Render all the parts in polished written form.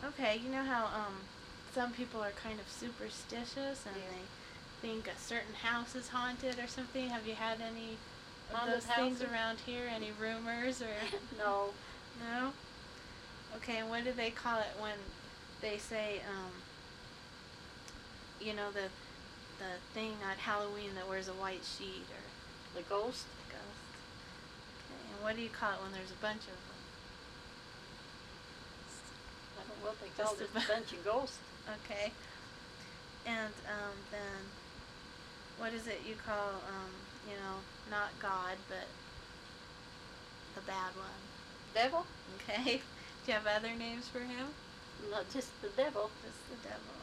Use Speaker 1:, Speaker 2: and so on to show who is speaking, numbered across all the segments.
Speaker 1: Okay, you know how some people are kind of superstitious and
Speaker 2: Yeah.
Speaker 1: they think a certain house is haunted or something. Have you had any of
Speaker 2: Haunted
Speaker 1: those things
Speaker 2: houses?
Speaker 1: around here? Any rumors or
Speaker 2: No.
Speaker 1: no? Okay, and what do they call it when they say you know the thing at Halloween that wears a white sheet or
Speaker 2: The ghost?
Speaker 1: ghost? Okay, and what do you call it when there's a bunch of them?
Speaker 2: I don't know what they call
Speaker 1: Just
Speaker 2: it. A bunch of ghosts.
Speaker 1: Okay. And then what is it you call you know, not God but the bad one?
Speaker 2: Devil?
Speaker 1: Okay. Do you have other names for him?
Speaker 2: No, just the devil.
Speaker 1: Just the devil.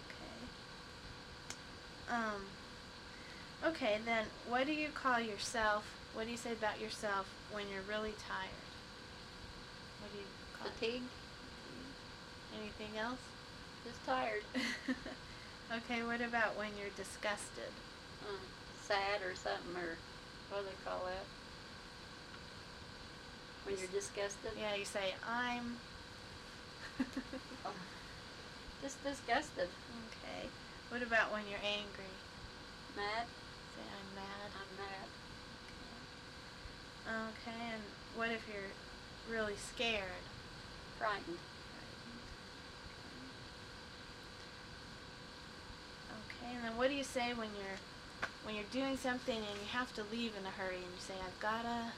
Speaker 1: Okay. Okay, then what do you call yourself? What do you say about yourself when you're really tired? What do you call it?
Speaker 2: Fatigue?
Speaker 1: Anything else?
Speaker 2: Just tired.
Speaker 1: Okay, what about when you're disgusted?
Speaker 2: Sad or something, or what do they call that? When you're disgusted?
Speaker 1: Yeah, you say, I'm...
Speaker 2: Oh, just disgusted.
Speaker 1: Okay. What about when you're angry?
Speaker 2: Mad?
Speaker 1: Say, I'm mad.
Speaker 2: I'm mad.
Speaker 1: Okay, and what if you're really scared?
Speaker 2: Frightened.
Speaker 1: Okay, and then what do you say when you're doing something and you have to leave in a hurry and you say, I've gotta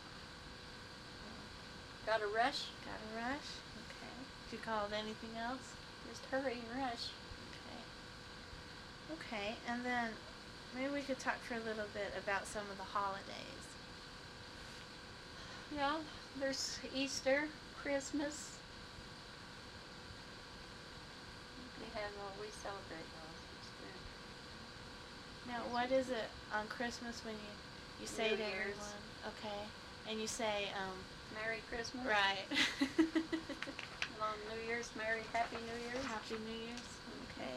Speaker 2: Rush?
Speaker 1: gotta rush? Okay. Do you call it anything else?
Speaker 2: Just hurry and rush.
Speaker 1: Okay. Okay, and then maybe we could talk for a little bit about some of the holidays.
Speaker 2: Yeah, there's Easter, Christmas. We celebrate those.
Speaker 1: Now, what is it on Christmas when you say
Speaker 2: New
Speaker 1: to
Speaker 2: Year's.
Speaker 1: everyone? Okay, and you say,
Speaker 2: Merry Christmas.
Speaker 1: right.
Speaker 2: And on New Year's, Happy New Year's.
Speaker 1: Happy New Year's. Okay.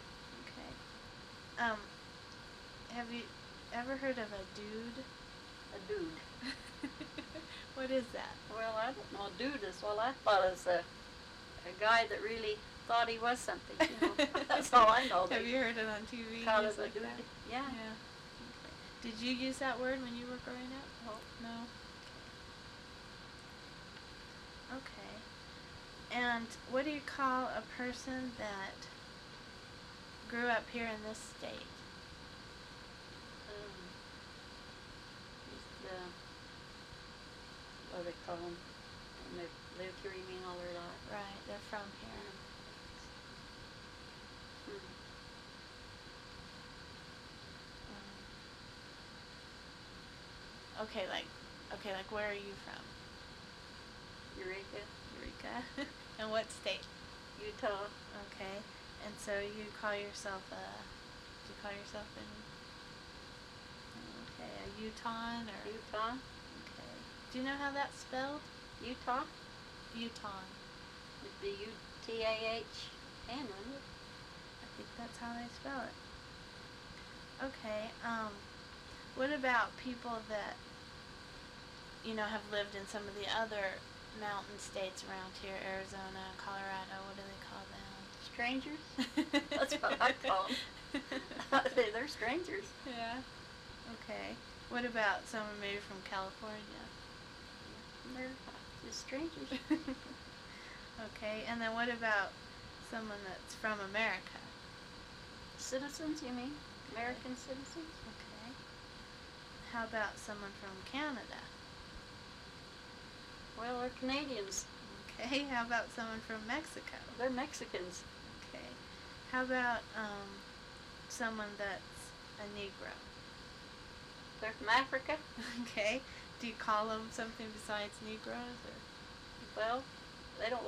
Speaker 1: Okay. Have you ever heard of a dude?
Speaker 2: A dude.
Speaker 1: What is that?
Speaker 2: Well, I don't know. Dude is, well, I thought it was a guy that really thought he was something, you know. That's all I know.
Speaker 1: Have you heard it on TV?
Speaker 2: Called it
Speaker 1: used
Speaker 2: a
Speaker 1: like
Speaker 2: dude.
Speaker 1: that?
Speaker 2: Yeah.
Speaker 1: Yeah. Okay. Did you use that word when you were growing up?
Speaker 2: Oh.
Speaker 1: No? Okay. And what do you call a person that grew up here in this state?
Speaker 2: Just, what do they call them? And they've lived here, you mean, all their life?
Speaker 1: Right, they're from here. Okay, like where are you from?
Speaker 2: Eureka.
Speaker 1: Eureka. And what state?
Speaker 2: Utah.
Speaker 1: Okay. And so you call yourself do you call yourself a Utahn or?
Speaker 2: Utah.
Speaker 1: Okay. Do you know how that's spelled?
Speaker 2: Utah.
Speaker 1: Utahn.
Speaker 2: It'd be U-T-A-H-N, wouldn't it?
Speaker 1: I think that's how they spell it. Okay. What about people that have lived in some of the other mountain states around here, Arizona, Colorado? What do they call them?
Speaker 2: Strangers? That's what I call them. They're strangers.
Speaker 1: Yeah. Okay. What about someone maybe from California?
Speaker 2: They're just strangers.
Speaker 1: Okay. And then what about someone that's from America?
Speaker 2: Citizens, you mean? American citizens?
Speaker 1: Okay. How about someone from Canada?
Speaker 2: Well, they're Canadians.
Speaker 1: Okay. How about someone from Mexico?
Speaker 2: They're Mexicans.
Speaker 1: Okay. How about someone that's a Negro?
Speaker 2: They're from Africa.
Speaker 1: Okay. Do you call them something besides Negroes? Or?
Speaker 2: Well, they don't